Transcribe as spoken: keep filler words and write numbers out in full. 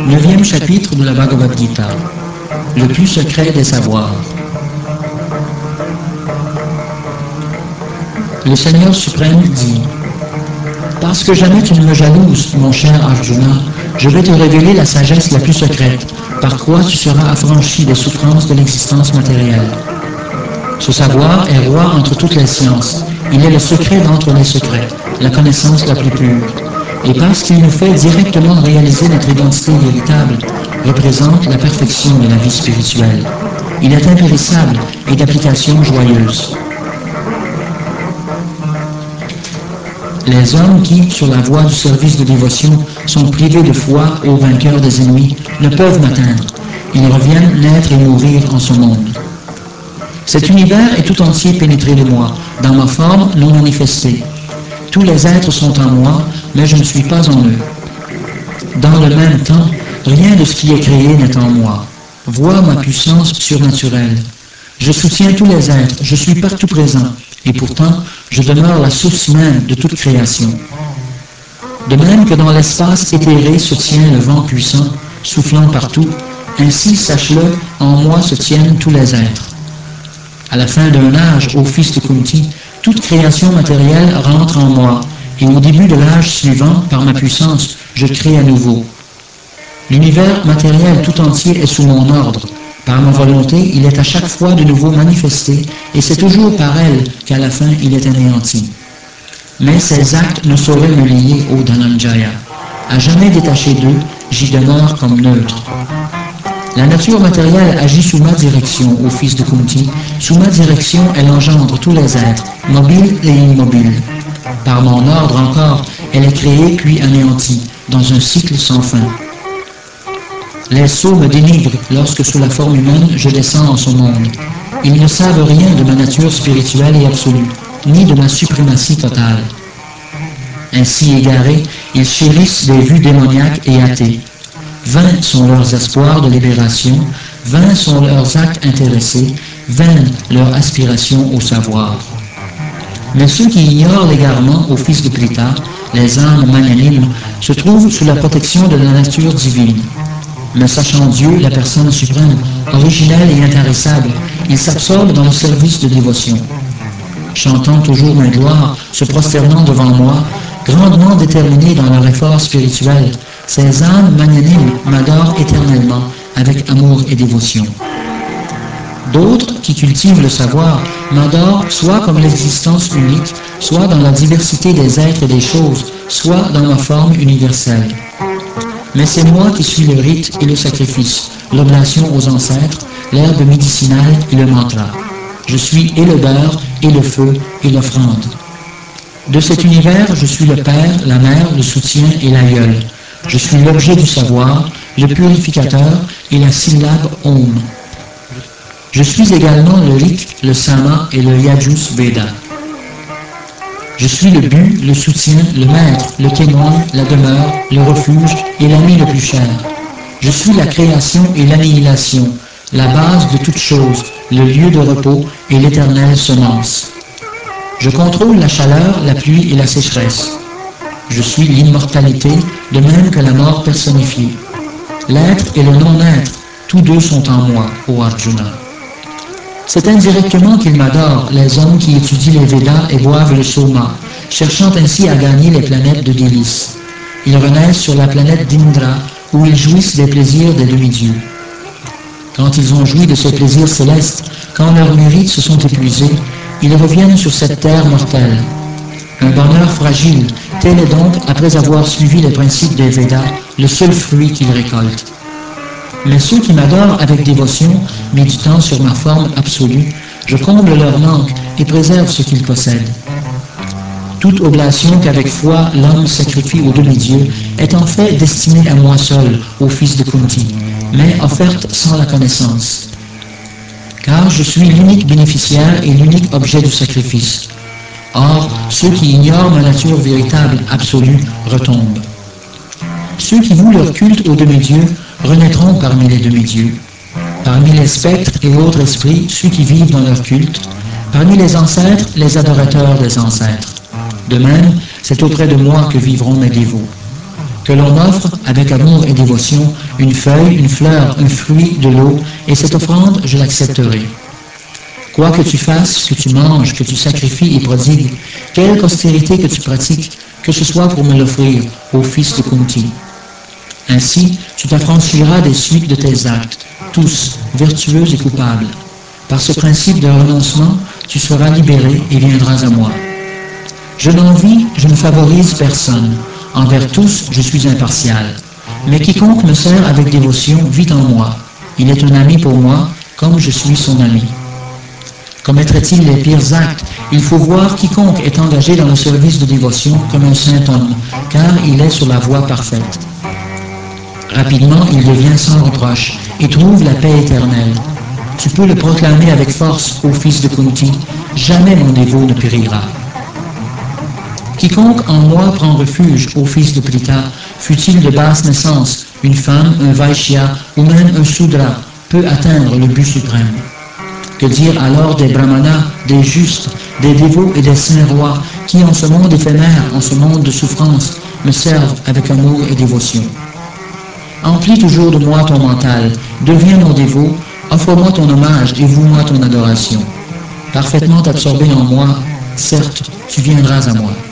Neuvième chapitre de la Bhagavad Gita, le plus secret des savoirs. Le Seigneur suprême dit: parce que jamais tu ne me jalouses, mon cher Arjuna, je vais te révéler la sagesse la plus secrète, par quoi tu seras affranchi des souffrances de l'existence matérielle. Ce savoir est roi entre toutes les sciences. Il est le secret d'entre les secrets, la connaissance la plus pure. Et parce qu'il nous fait directement réaliser notre identité véritable, représente la perfection de la vie spirituelle. Il est impérissable et d'application joyeuse. Les hommes qui, sur la voie du service de dévotion, sont privés de foi au vainqueur des ennemis, ne peuvent m'atteindre. Ils reviennent naître et mourir en ce monde. Cet univers est tout entier pénétré de moi, dans ma forme non manifestée. Tous les êtres sont en moi, mais je ne suis pas en eux. Dans le même temps, rien de ce qui est créé n'est en moi. Vois ma puissance surnaturelle. Je soutiens tous les êtres, je suis partout présent, et pourtant, je demeure la source même de toute création. De même que dans l'espace éthéré se tient le vent puissant, soufflant partout, ainsi, sache-le, en moi se tiennent tous les êtres. À la fin d'un âge, ô fils de Kunti, toute création matérielle rentre en moi, et au début de l'âge suivant, par ma puissance, je crée à nouveau. L'univers matériel tout entier est sous mon ordre. Par ma volonté, il est à chaque fois de nouveau manifesté, et c'est toujours par elle qu'à la fin il est anéanti. Mais ces actes ne sauraient me lier au Dhananjaya. À jamais détaché d'eux, j'y demeure comme neutre. La nature matérielle agit sous ma direction, ô fils de Kunti. Sous ma direction, elle engendre tous les êtres, mobiles et immobiles. Par mon ordre encore, elle est créée puis anéantie, dans un cycle sans fin. Les sots me dénigrent lorsque, sous la forme humaine, je descends en ce monde. Ils ne savent rien de ma nature spirituelle et absolue, ni de ma suprématie totale. Ainsi égarés, ils chérissent des vues démoniaques et athées. Vains sont leurs espoirs de libération, vains sont leurs actes intéressés, vaines leur aspiration au savoir. Mais ceux qui ignorent l'égarement au fils de Prita, les âmes magnanimes, se trouvent sous la protection de la nature divine. Mais sachant Dieu, la personne suprême, originelle et intarissable, ils s'absorbent dans le service de dévotion. Chantant toujours ma gloire, se prosternant devant moi, grandement déterminés dans leur effort spirituel, ces âmes magnanimes m'adorent éternellement avec amour et dévotion. D'autres, qui cultivent le savoir, m'adorent soit comme l'existence unique, soit dans la diversité des êtres et des choses, soit dans ma forme universelle. Mais c'est moi qui suis le rite et le sacrifice, l'oblation aux ancêtres, l'herbe médicinale et le mantra. Je suis et le beurre, et le feu, et l'offrande. De cet univers, je suis le père, la mère, le soutien et l'aïeul. Je suis l'objet du savoir, le purificateur et la syllabe Om. Je suis également le Rik, le Sama et le Yajus Veda. Je suis le but, le soutien, le maître, le témoin, la demeure, le refuge et l'ami le plus cher. Je suis la création et l'annihilation, la base de toute chose, le lieu de repos et l'éternelle semence. Je contrôle la chaleur, la pluie et la sécheresse. Je suis l'immortalité, de même que la mort personnifiée. L'être et le non-être, tous deux sont en moi, ô Arjuna. C'est indirectement qu'ils m'adorent, les hommes qui étudient les Védas et boivent le Soma, cherchant ainsi à gagner les planètes de délices. Ils renaissent sur la planète d'Indra, où ils jouissent des plaisirs des demi-dieux. Quand ils ont joui de ces plaisirs célestes, quand leurs mérites se sont épuisés, ils reviennent sur cette terre mortelle. Un bonheur fragile, tel est donc, après avoir suivi les principes des Védas, le seul fruit qu'ils récoltent. Mais ceux qui m'adorent avec dévotion, méditant sur ma forme absolue, je comble leur manque et préserve ce qu'ils possèdent. Toute oblation qu'avec foi l'homme sacrifie aux demi-dieux est en fait destinée à moi seul, au fils de Kunti, mais offerte sans la connaissance. Car je suis l'unique bénéficiaire et l'unique objet du sacrifice. Or, ceux qui ignorent ma nature véritable, absolue, retombent. Ceux qui vouent leur culte aux demi-dieux renaîtront parmi les demi-dieux. Parmi les spectres et autres esprits, ceux qui vivent dans leur culte. Parmi les ancêtres, les adorateurs des ancêtres. De même, c'est auprès de moi que vivront mes dévots. Que l'on m'offre, avec amour et dévotion, une feuille, une fleur, un fruit, de l'eau, et cette offrande, je l'accepterai. Quoi que tu fasses, que tu manges, que tu sacrifies et prodigues, quelque austérité que tu pratiques, que ce soit pour me l'offrir, ô fils de Kunti. Ainsi, tu t'affranchiras des suites de tes actes, tous, vertueux et coupables. Par ce principe de renoncement, tu seras libéré et viendras à moi. Je n'envie, je ne favorise personne. Envers tous, je suis impartial. Mais quiconque me sert avec dévotion vit en moi. Il est un ami pour moi, comme je suis son ami. Commettrait-il les pires actes? Il faut voir quiconque est engagé dans le service de dévotion comme un saint homme, car il est sur la voie parfaite. Rapidement, il devient sans reproche et trouve la paix éternelle. Tu peux le proclamer avec force, ô fils de Kunti, jamais mon dévot ne périra. Quiconque en moi prend refuge, ô fils de Prita, fût-il de basse naissance, une femme, un Vaishya ou même un Sudra, peut atteindre le but suprême. Que dire alors des brahmanas, des justes, des dévots et des saints rois qui, en ce monde éphémère, en ce monde de souffrance, me servent avec amour et dévotion. Emplis toujours de moi ton mental, deviens mon dévot, offre-moi ton hommage et voue-moi ton adoration. Parfaitement absorbé en moi, certes, tu viendras à moi.